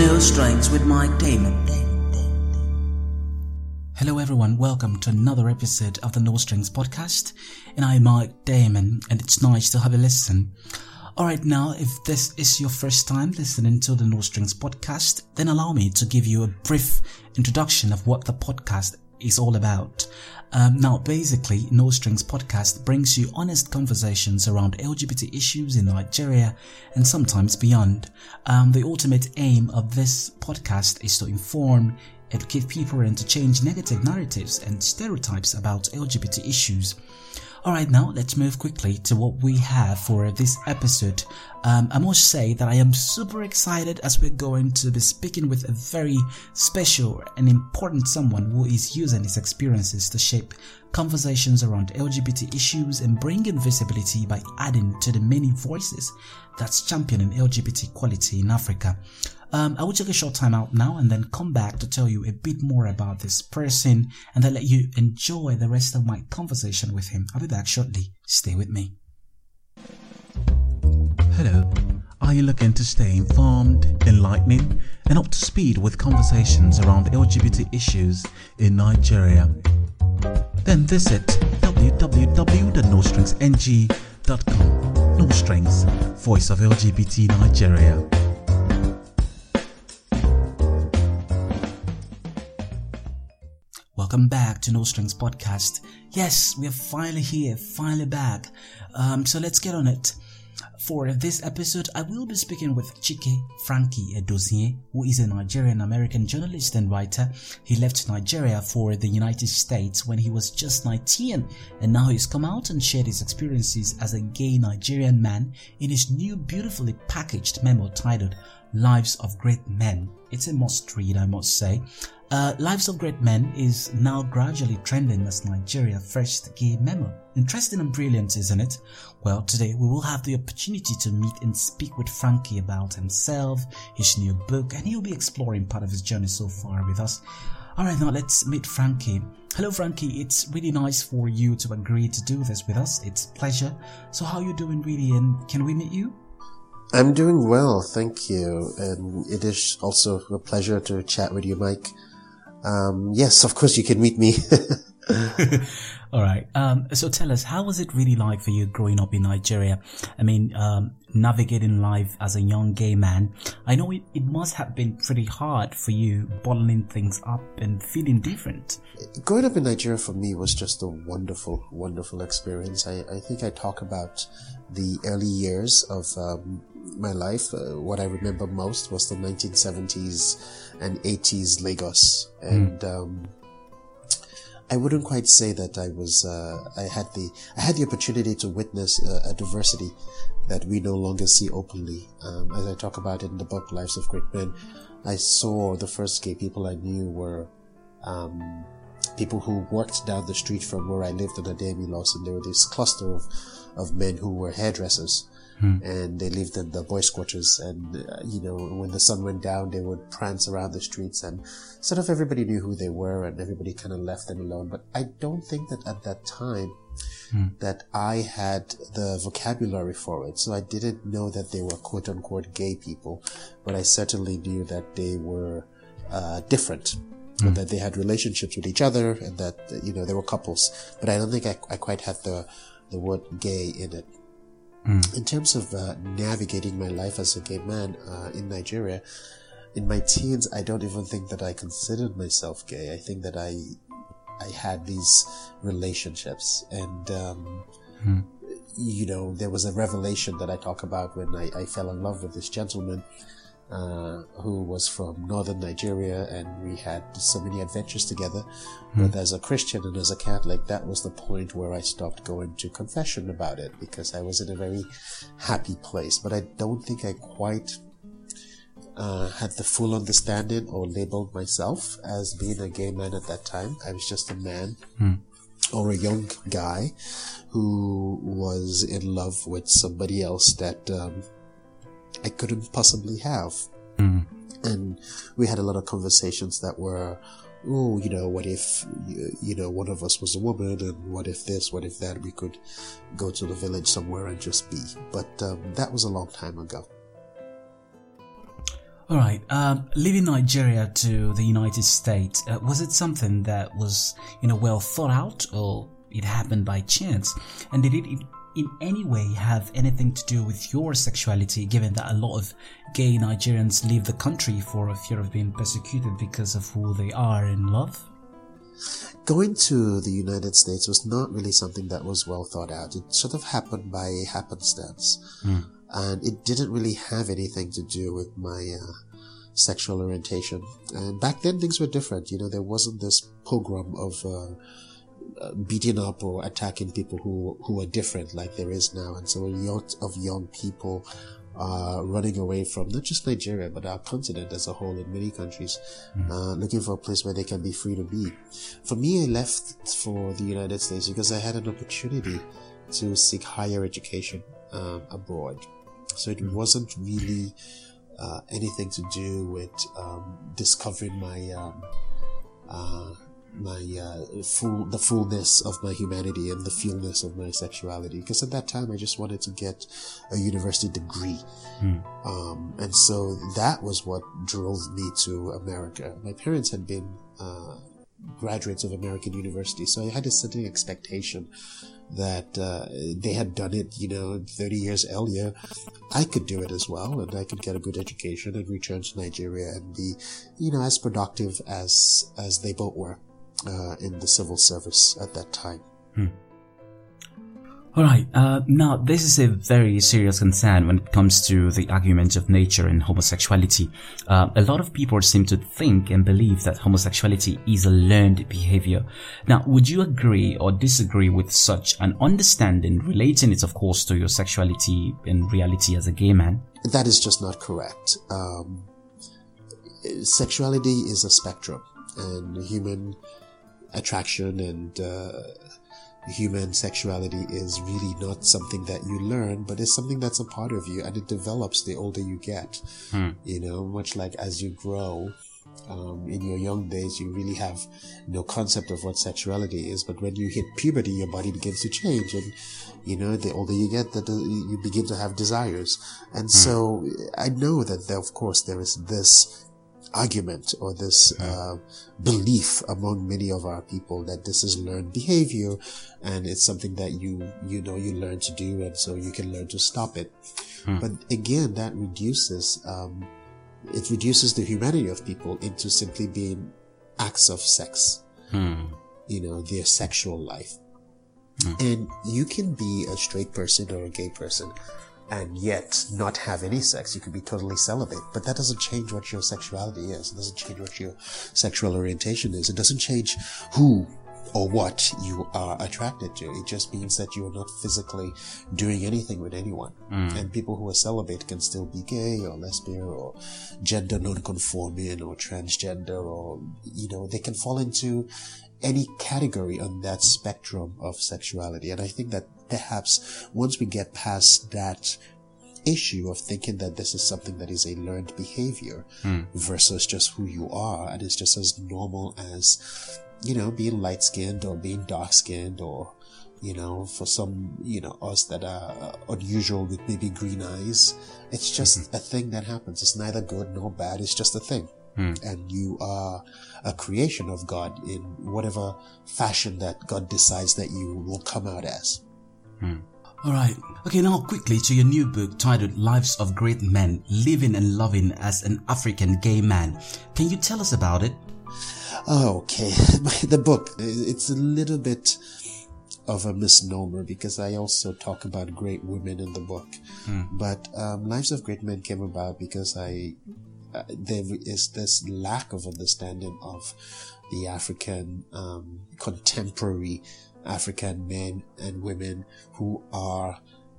No Strings with Mike Damon. Hello everyone, welcome to another episode of the No Strings podcast, and I'm Mike Damon, and it's nice to have a listen. Alright, now if this is your first time listening to the No Strings podcast, then allow me to give you a brief introduction of what the podcast is all about. Now basically, No Strings podcast brings you honest conversations around LGBT issues in Nigeria and sometimes beyond. The ultimate aim of this podcast is to inform, educate people and to change negative narratives and stereotypes about LGBT issues. Alright, now let's move quickly to what we have for this episode. I must say that I am super excited as we're going to be speaking with a very special and important someone who is using his experiences to shape conversations around LGBT issues and bringing visibility by adding to the many voices that's championing LGBT equality in Africa. I will take a short time out now and then come back to tell you a bit more about this person and then let you enjoy the rest of my conversation with him. I'll be back shortly. Stay with me. Hello. Are you looking to stay informed, enlightening, and up to speed with conversations around LGBT issues in Nigeria? Then visit www.nostringsng.com. No Strings, Voice of LGBT Nigeria. Welcome back to No Strings podcast. Yes, we are finally here, finally back. So let's get on it. For this episode, I will be speaking with Chike Frankie Edozie, who is a Nigerian-American journalist and writer. He left Nigeria for the United States when he was just 19, and now he's come out and shared his experiences as a gay Nigerian man in his new beautifully packaged memo titled Lives of Great Men. It's a must read, I must say. Lives of Great Men is now gradually trending as Nigeria's first gay memo. Interesting and brilliant, isn't it? Well, today we will have the opportunity to meet and speak with Frankie about himself, his new book, and he'll be exploring part of his journey so far with us. Alright, now let's meet Frankie. Hello Frankie, it's really nice for you to agree to do this with us. It's a pleasure. So how are you doing really, and can we meet you? I'm doing well, thank you. And it is also a pleasure to chat with you, Mike. Yes, of course you can meet me. Alright, so tell us, how was it really like for you growing up in Nigeria? I mean, navigating life as a young gay man. I know it must have been pretty hard for you, bottling things up and feeling different. Growing up in Nigeria for me was just a wonderful, wonderful experience. I think I talk about the early years of my life. What I remember most was the 1970s and 80s Lagos. And I wouldn't quite say that I had the opportunity to witness a diversity that we no longer see openly. As I talk about it in the book Lives of Great Men, I saw the first gay people I knew were people who worked down the street from where I lived in Ademi Lawson. There were this cluster of men who were hairdressers. And they lived in the boys' quarters, and when the sun went down, they would prance around the streets, and sort of everybody knew who they were, and everybody kind of left them alone. But I don't think that at that time that I had the vocabulary for it, so I didn't know that they were quote unquote gay people, but I certainly knew that they were different. And that they had relationships with each other, and that they were couples. But I don't think I quite had the word gay in it. In terms of navigating my life as a gay man in Nigeria, in my teens, I don't even think that I considered myself gay. I think that I had these relationships, and there was a revelation that I talk about when I fell in love with this gentleman who was from northern Nigeria, and we had so many adventures together. But as a Christian and as a Catholic, that was the point where I stopped going to confession about it, because I was in a very happy place. But I don't think I quite had the full understanding or labeled myself as being a gay man at that time. I was just a man or a young guy who was in love with somebody else that I couldn't possibly have. And we had a lot of conversations that were, what if, one of us was a woman, and what if this, what if that, we could go to the village somewhere and just be. But that was a long time ago. All right. Leaving Nigeria to the United States, was it something that was, well thought out, or it happened by chance? And did it in any way have anything to do with your sexuality, given that a lot of gay Nigerians leave the country for a fear of being persecuted because of who they are in love? Going to the United States was not really something that was well thought out. It sort of happened by happenstance. And it didn't really have anything to do with my sexual orientation. And back then things were different. There wasn't this program of beating up or attacking people who are different like there is now. And so a lot of young people are running away from not just Nigeria, but our continent as a whole in many countries, looking for a place where they can be free to be. For me, I left for the United States because I had an opportunity to seek higher education abroad. So it wasn't really anything to do with discovering the fullness of my humanity and the fullness of my sexuality. Because at that time, I just wanted to get a university degree, and so that was what drove me to America. My parents had been graduates of American university, so I had a certain expectation that they had done it, 30 years earlier. I could do it as well, and I could get a good education and return to Nigeria and be, as productive as they both were in the civil service at that time. Alright, now this is a very serious concern when it comes to the argument of nature and homosexuality. A lot of people seem to think and believe that homosexuality is a learned behavior. Now, would you agree or disagree with such an understanding, relating it, of course, to your sexuality and reality as a gay man? That is just not correct. Sexuality is a spectrum, and human attraction and human sexuality is really not something that you learn, but it's something that's a part of you, and it develops the older you get. Much like as you grow, in your young days, you really have no concept of what sexuality is, but when you hit puberty, your body begins to change, and the older you get, you begin to have desires. And so I know that of course there is this argument or this belief among many of our people that this is learned behavior, and it's something that you learn to do, and so you can learn to stop it. But again, that reduces the humanity of people into simply being acts of sex, their sexual life. And you can be a straight person or a gay person and yet not have any sex. You can be totally celibate, but that doesn't change what your sexuality is. It doesn't change what your sexual orientation is. It doesn't change who or what you are attracted to. It just means that you are not physically doing anything with anyone. And people who are celibate can still be gay or lesbian or gender non-conforming or transgender, or, they can fall into any category on that spectrum of sexuality. And I think that perhaps once we get past that issue of thinking that this is something that is a learned behavior versus just who you are, and it's just as normal as, being light-skinned or being dark-skinned, or, for some, us that are unusual with maybe green eyes, it's just a thing that happens. It's neither good nor bad. It's just a thing. And you are a creation of God in whatever fashion that God decides that you will come out as. Alright, okay, now quickly to your new book titled Lives of Great Men, Living and Loving as an African Gay Man. Can you tell us about it? Okay, the book, it's a little bit of a misnomer because I also talk about great women in the book. But Lives of Great Men came about because there is this lack of understanding of the African, contemporary African men and women who are,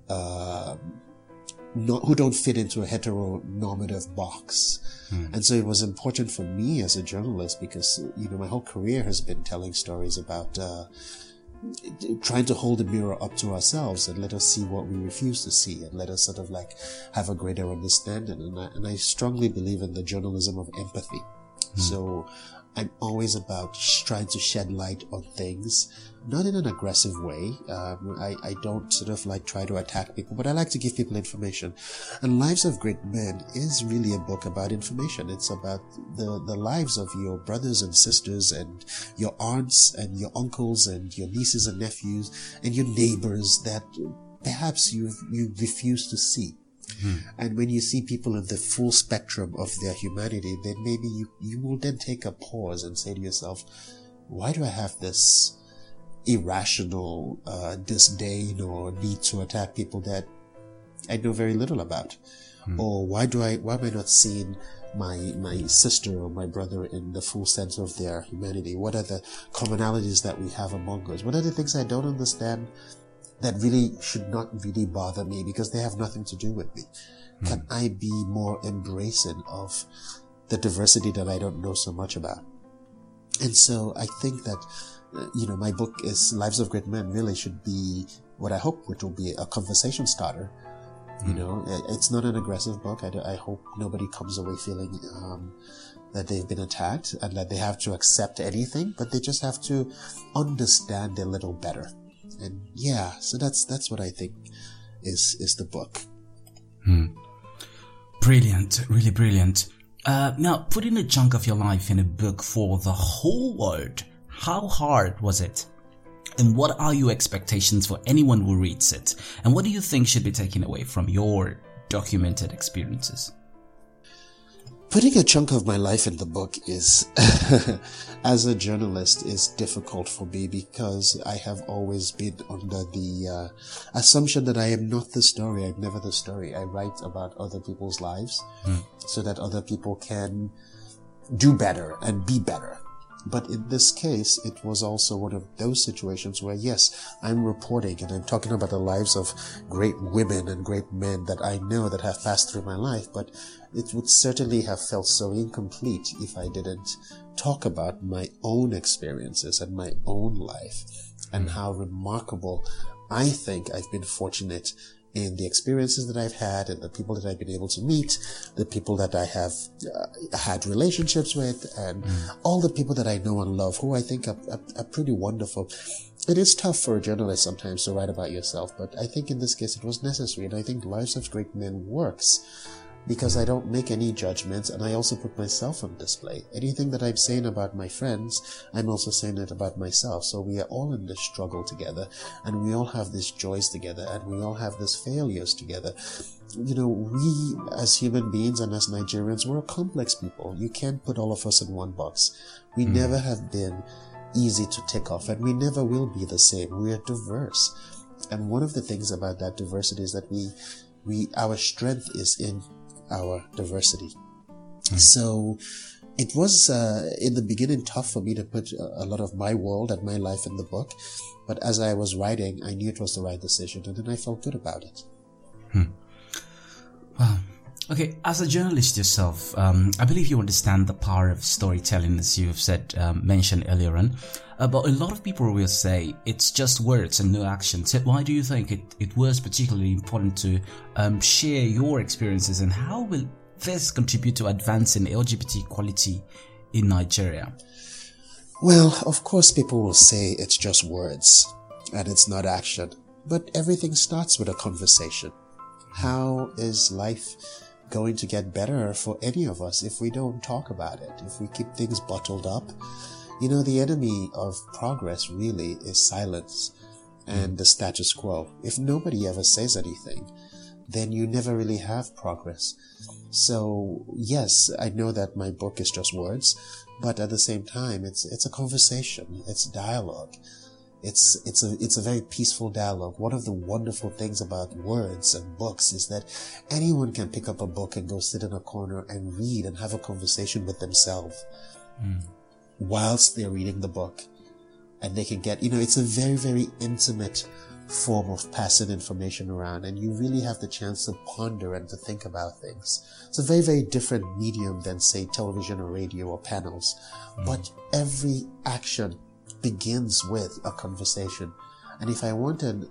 who don't fit into a heteronormative box. And so it was important for me as a journalist because, my whole career has been telling stories about, trying to hold the mirror up to ourselves and let us see what we refuse to see, and let us sort of have a greater understanding. And I strongly believe in the journalism of empathy. So I'm always about trying to shed light on things, not in an aggressive way. I don't sort of like try to attack people, but I like to give people information. And Lives of Great Men is really a book about information. It's about the lives of your brothers and sisters and your aunts and your uncles and your nieces and nephews and your neighbors that perhaps you refuse to see. And when you see people in the full spectrum of their humanity, then maybe you will then take a pause and say to yourself, why do I have this irrational disdain or need to attack people that I know very little about? Or why am I not seeing my sister or my brother in the full sense of their humanity? What are the commonalities that we have among us? What are the things I don't understand that really should not really bother me because they have nothing to do with me? Can I be more embracing of the diversity that I don't know so much about? And so I think that, my book is Lives of Great Men really should be what I hope it will be, a conversation starter. It's not an aggressive book. I hope nobody comes away feeling that they've been attacked and that they have to accept anything, but they just have to understand a little better. And so that's what I think is the book. Brilliant, really brilliant. Now, putting a chunk of your life in a book for the whole world, how hard was it? And what are your expectations for anyone who reads it? And what do you think should be taken away from your documented experiences? Putting a chunk of my life in the book is, as a journalist, is difficult for me because I have always been under the assumption that I am not the story. I'm never the story. I write about other people's lives so that other people can do better and be better. But in this case, it was also one of those situations where, yes, I'm reporting and I'm talking about the lives of great women and great men that I know that have passed through my life, but it would certainly have felt so incomplete if I didn't talk about my own experiences and my own life and how remarkable I think I've been fortunate in the experiences that I've had and the people that I've been able to meet, the people that I have had relationships with, and all the people that I know and love who I think are pretty wonderful. It is tough for a journalist sometimes to write about yourself, but I think in this case it was necessary, and I think Lives of Great Men works because I don't make any judgments, and I also put myself on display. Anything that I'm saying about my friends, I'm also saying it about myself. So we are all in this struggle together, and we all have these joys together, and we all have these failures together. We as human beings and as Nigerians, we're a complex people. You can't put all of us in one box. We never have been easy to tick off, and we never will be the same. We are diverse. And one of the things about that diversity is that our strength is in our diversity. So it was in the beginning tough for me to put a lot of my world and my life in the book, but as I was writing, I knew it was the right decision, and then I felt good about it. Wow. Okay, as a journalist yourself, I believe you understand the power of storytelling, as you have said, mentioned earlier on. But a lot of people will say it's just words and no action. So why do you think it was particularly important to share your experiences, and how will this contribute to advancing LGBT equality in Nigeria? Well, of course people will say it's just words and it's not action. But everything starts with a conversation. How is life going to get better for any of us if we don't talk about it, if we keep things bottled up? The enemy of progress really is silence and the status quo. If nobody ever says anything, then you never really have progress. So yes, I know that my book is just words, but at the same time, it's a conversation. It's dialogue. It's a very peaceful dialogue. One of the wonderful things about words and books is that anyone can pick up a book and go sit in a corner and read and have a conversation with themselves whilst they're reading the book. And they can get, it's a very, very intimate form of passing information around, and you really have the chance to ponder and to think about things. It's a very, very different medium than, say, television or radio or panels. But every action begins with a conversation. And if I want an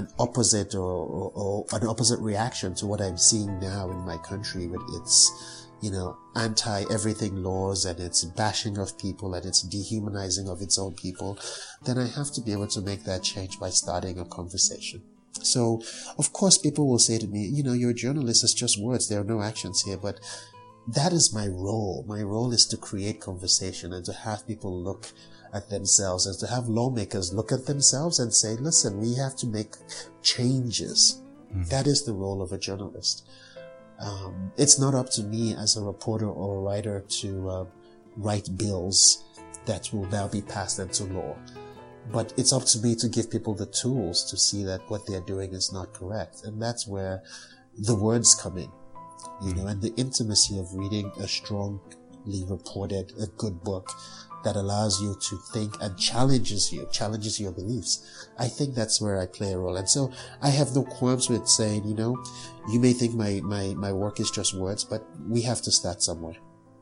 opposite or an opposite reaction to what I'm seeing now in my country with its anti-everything laws and its bashing of people and its dehumanizing of its own people, then I have to be able to make that change by starting a conversation. So, of course, people will say to me, you're a journalist, it's just words, there are no actions here, but that is my role. My role is to create conversation and to have people look at themselves and to have lawmakers look at themselves and say, listen, we have to make changes. That is the role of a journalist. It's not up to me as a reporter or a writer to write bills that will now be passed into law. But it's up to me to give people the tools to see that what they're doing is not correct. And that's where the words come in, and the intimacy of reading a strongly reported, a good book that allows you to think and challenges your beliefs. I think that's where I play a role. And so I have no qualms with saying, you may think my work is just words, but we have to start somewhere.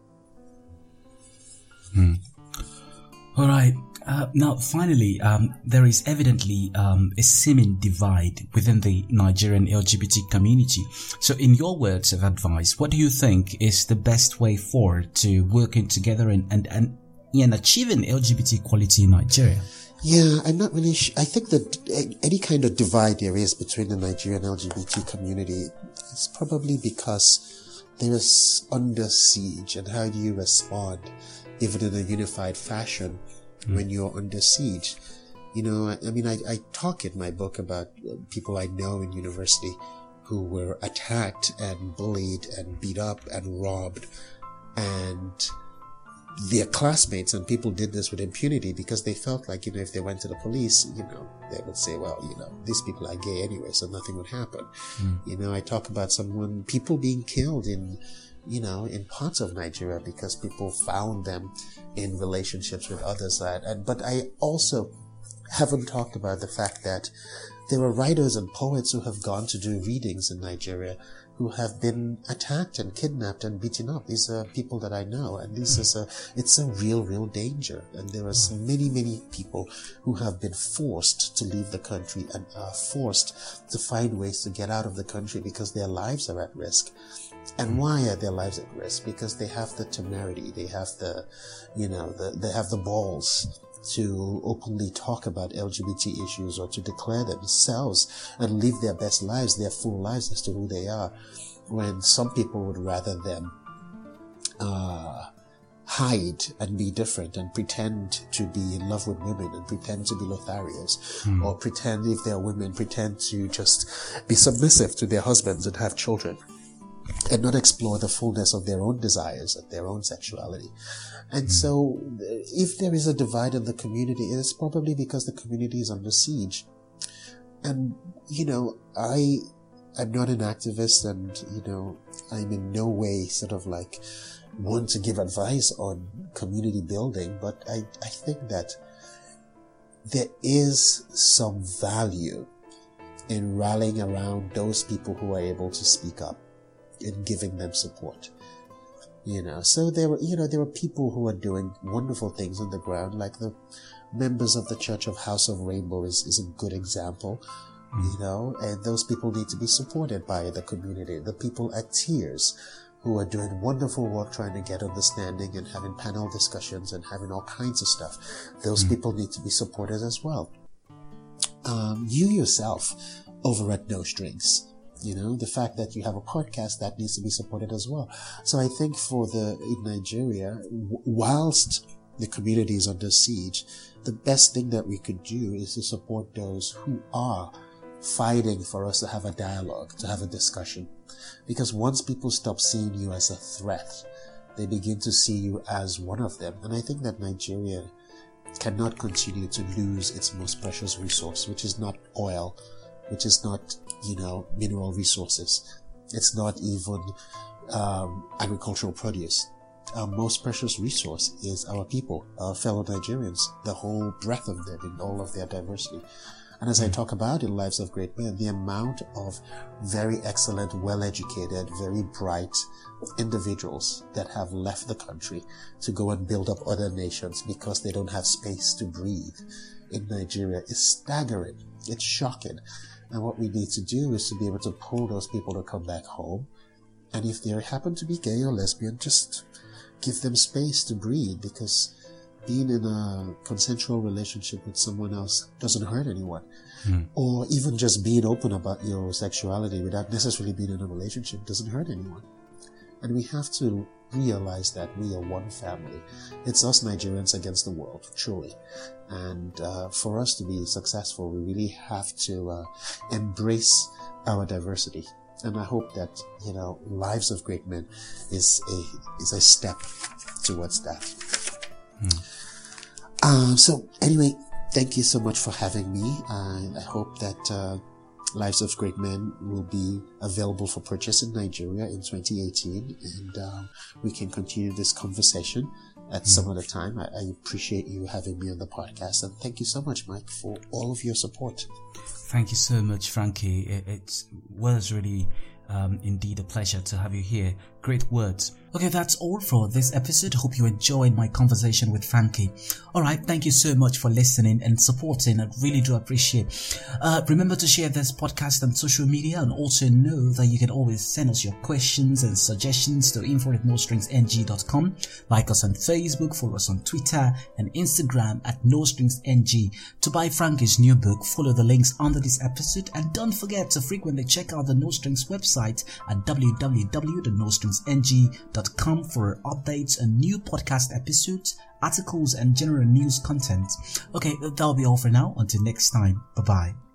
All right. Now, finally, there is evidently a seeming divide within the Nigerian LGBT community. So in your words of advice, what do you think is the best way forward to working together and achieving LGBT equality in Nigeria? Yeah, I'm not really sure. I think that any kind of divide there is between the Nigerian LGBT community is probably because there is under siege. And how do you respond, even in a unified fashion, when you're under siege? I talk in my book about people I know in university who were attacked and bullied and beat up and robbed, and their classmates and people did this with impunity because they felt like, if they went to the police, they would say, well, these people are gay anyway, so nothing would happen. I talk about people being killed in parts of Nigeria because people found them in relationships with others. But I also haven't talked about the fact that there are writers and poets who have gone to do readings in Nigeria who have been attacked and kidnapped and beaten up. These are people that I know, and it's a real danger. And there are many people who have been forced to leave the country and are forced to find ways to get out of the country because their lives are at risk. And why are their lives at risk? Because they have the temerity, they have they have the balls to openly talk about LGBT issues or to declare themselves and live their best lives, their full lives as to who they are, when some people would rather them hide and be different and pretend to be in love with women and pretend to be Lotharios, or pretend, if they're women, pretend to just be submissive to their husbands and have children, and not explore the fullness of their own desires and their own sexuality. And so if there is a divide in the community, it is probably because the community is under siege. And, I'm not an activist, and, I'm in no way sort of like one to give advice on community building, but I think that there is some value in rallying around those people who are able to speak up, in giving them support. So there were people who are doing wonderful things on the ground, like the members of the Church of House of Rainbow is a good example, and those people need to be supported by the community. The people at Tears, who are doing wonderful work trying to get understanding and having panel discussions and having all kinds of stuff. Those people need to be supported as well. You yourself over at No Strings, the fact that you have a podcast, that needs to be supported as well. So I think in Nigeria, whilst the community is under siege, the best thing that we could do is to support those who are fighting for us to have a dialogue, to have a discussion. Because once people stop seeing you as a threat, they begin to see you as one of them. And I think that Nigeria cannot continue to lose its most precious resource, which is not oil, which is not, mineral resources. It's not even agricultural produce. Our most precious resource is our people, our fellow Nigerians, the whole breadth of them in all of their diversity. And as I talk about in Lives of Great Men, the amount of very excellent, well-educated, very bright individuals that have left the country to go and build up other nations because they don't have space to breathe in Nigeria is staggering. It's shocking. And what we need to do is to be able to pull those people to come back home And if they happen to be gay or lesbian, just give them space to breathe, because being in a consensual relationship with someone else doesn't hurt anyone. Or even just being open about your sexuality without necessarily being in a relationship doesn't hurt anyone. And we have to realize that we are one family. It's us Nigerians against the world, truly. And for us to be successful, we really have to embrace our diversity. And I hope that, Lives of Great Men is a step towards that. So anyway, thank you so much for having me. I hope that Lives of Great Men will be available for purchase in Nigeria in 2018, and we can continue this conversation at some other time. I appreciate you having me on the podcast, and thank you so much, Mike, for all of your support. Thank you so much, Frankie. It was really indeed a pleasure to have you here. Great words. Okay, that's all for this episode. Hope you enjoyed my conversation with Frankie. Alright, thank you so much for listening and supporting. I really do appreciate. Remember to share this podcast on social media, and also know that you can always send us your questions and suggestions to info@nostringsng.com. Like us on Facebook, follow us on Twitter and Instagram at nostringsng. To buy Frankie's new book, follow the links under this episode, and don't forget to frequently check out the No Strings website at www.nostringsng.com for updates and new podcast episodes, articles, and general news content. Okay, that'll be all for now. Until next time, bye bye.